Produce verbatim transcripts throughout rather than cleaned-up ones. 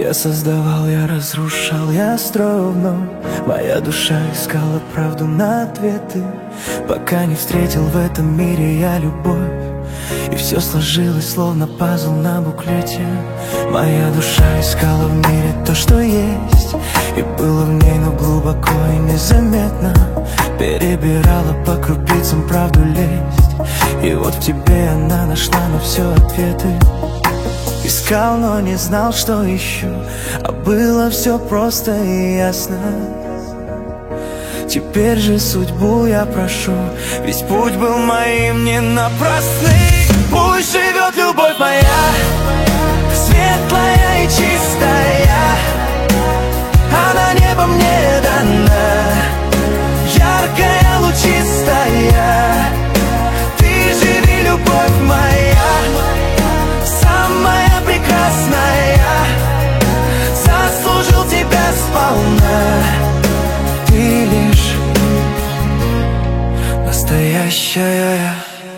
Я создавал, я разрушал, я строил вновь. Моя душа искала правду на ответы, пока не встретил в этом мире я любовь. И все сложилось, словно пазл на буклете. Моя душа искала в мире то, что есть, и было в ней, но глубоко и незаметно. Перебирала по крупицам правду лезть, и вот в тебе она нашла на все ответы. Искал, но не знал, что ищу, а было все просто и ясно. Теперь же судьбу я прошу, весь путь был моим не напрасный. Пусть живет любовь моя, светлая и чистая. Она небом мне дана, яркая, лучистая. Ты живи, любовь моя, самая прекрасная. Заслужил тебя сполна, ты лишь настоящая.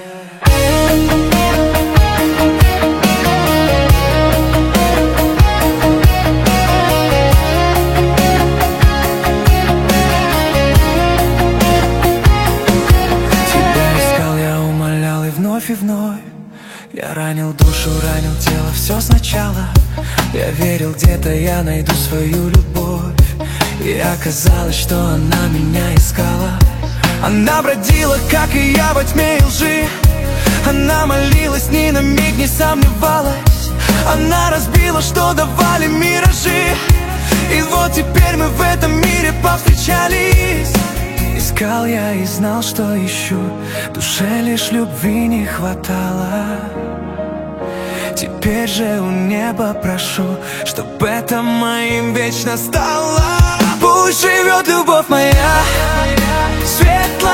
И вновь я ранил душу, ранил тело, все сначала. Я верил, где-то я найду свою любовь, и оказалось, что она меня искала. Она бродила, как и я, во тьме и лжи. Она молилась, ни на миг не сомневалась. Она разбила, что давали миражи. И вот теперь мы в этом мире повстречались. Искал я и знал, что ищу, душе лишь любви не хватало. Теперь же у неба прошу, чтоб это моим вечно стало. Пусть живет любовь моя, светлая